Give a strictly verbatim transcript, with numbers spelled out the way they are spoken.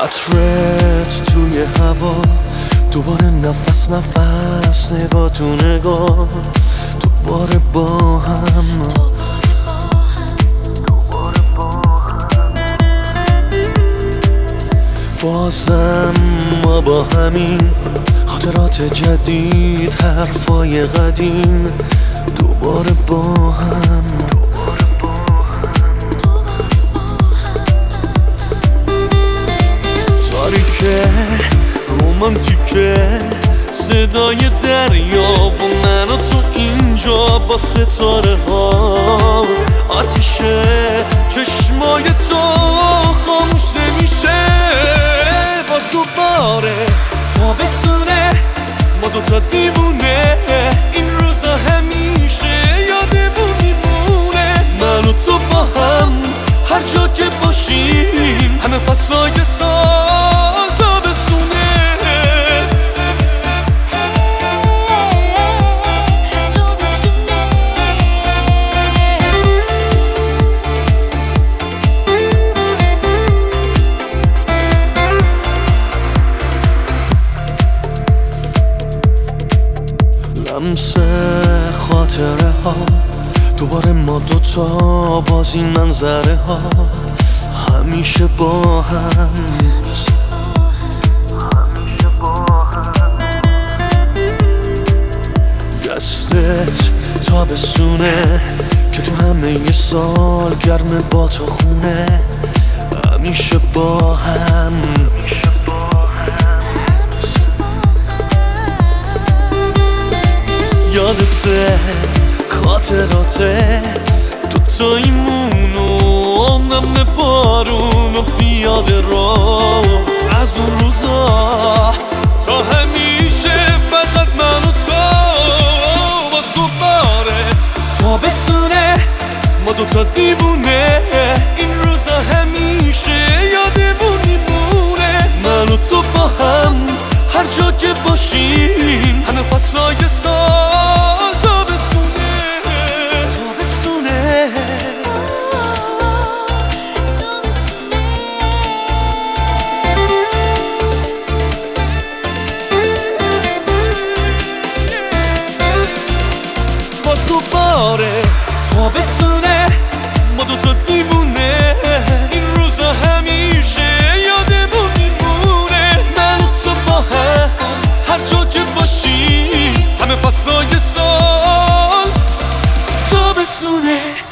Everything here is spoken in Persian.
عطرت توی هوا، دوباره نفس نفس، نگاه تو نگاه، دوباره با هم. بازم ما با همین خاطرات جدید، حرفای قدیم، دوباره با هم. تاریکه رومانتیکه، صدای دریا و من و تو اینجا با ستاره ها. آتیشه چشمای تو خاموش نمیشه، باز دوباره تابستونه، ما دوتا دیوونه، این روزا همیشه یادمون میمونه. من و تو با هم هر جا که باشیم، همه فصلای سال تابستونه. لمس خاطره ها، دوباره ما دوتا باز این منظره ها، همیشه با هم. دستت تابستونه که تو همه ی سال گرم با تو خونه، همیشه با هم. یادته خاطراته، دوتاییمون و نم بارون و پیاده رو، از اون روزا تا همیشه فقط من و تو. باز دوباره تابستونه، ما دوتا دیوونه، این روزا همیشه یادمون میمونه. من و تو با هم هر جا که باشیم، همه فصلای سال تابستونه. تابستونه باز دوباره تابستونه، ما دوتا دیوونه، این روزا همیشه یادمون میمونه. من و تو با هم هر جا که باشیم، همه فصلای سال تابستونه.